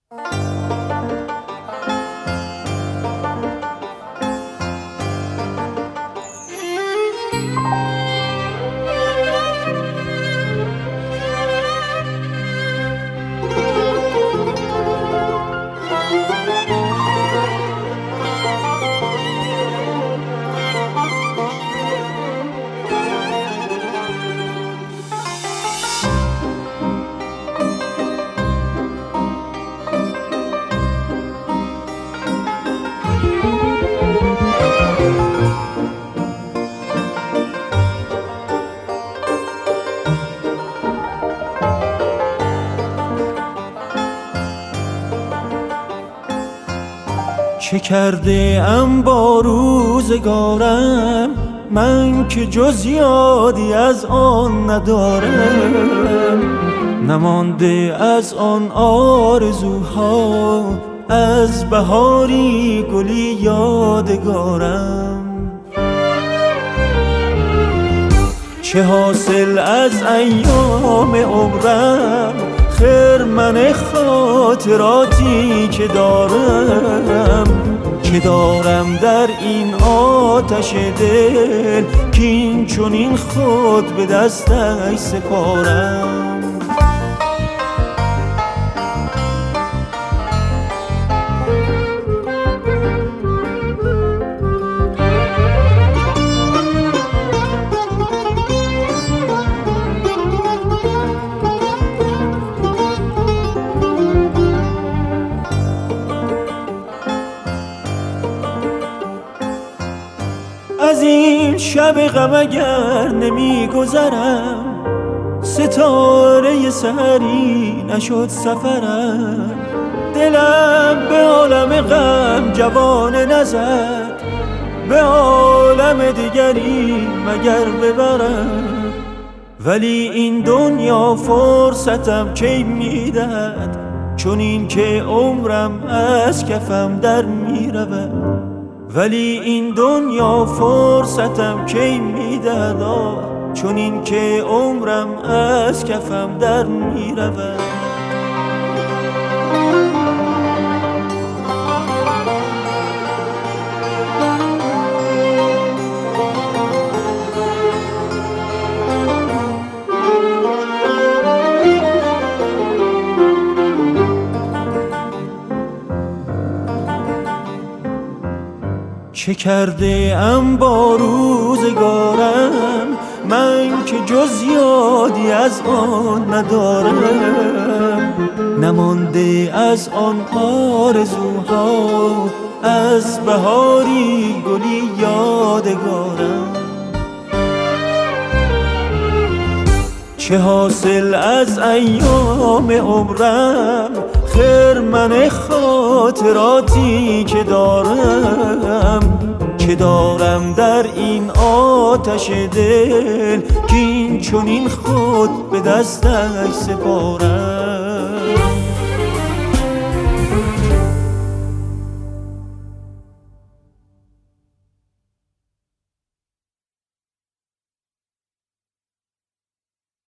چه کرده ام با روزگارم من که جز یادی از آن ندارم، نمانده از آن آرزوها از بهاری گلی یادگارم. چه حاصل از ایام عمرم خرمن خاطراتی که دارم در این آتش دل کین چنین خود به دستش سپارم. از این شب غم اگر نمی گذرم ستاره سحری نشد سفرم، دلم به عالم غم جوانه نزد به عالم دیگری مگر ببرم. ولی این دنیا فرصتم کی میدهد چون این که عمرم از کفم در میرود. ولی این دنیا فرصتم کی میدهد چون این که عمرم از کفم در میرود. چه کرده ام با روزگارم من که جز یادی از آن ندارم، نمانده از آن آرزوها از بهاری گلی یادگارم. چه حاصل از ایام عمرم خرمن خاطراتی که دارم در این آتش دل کین چنین خود به دستش سپارم.